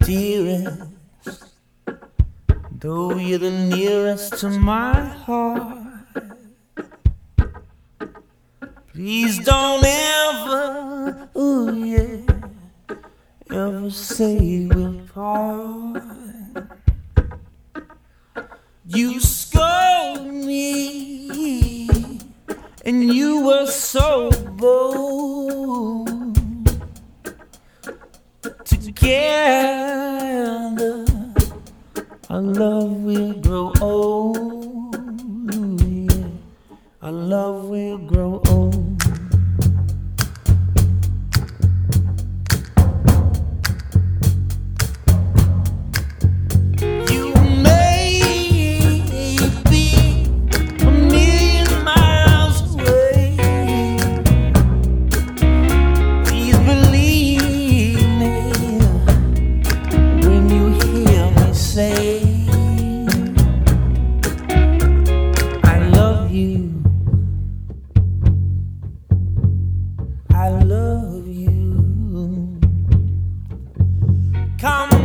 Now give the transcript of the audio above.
dearest, though you're the nearest to my heart. Please don't ever, ooh yeah, ever say we'll part. You scold me, and you were so bold. Together, our love will grow old. Yeah, our love will grow old. I love you. Come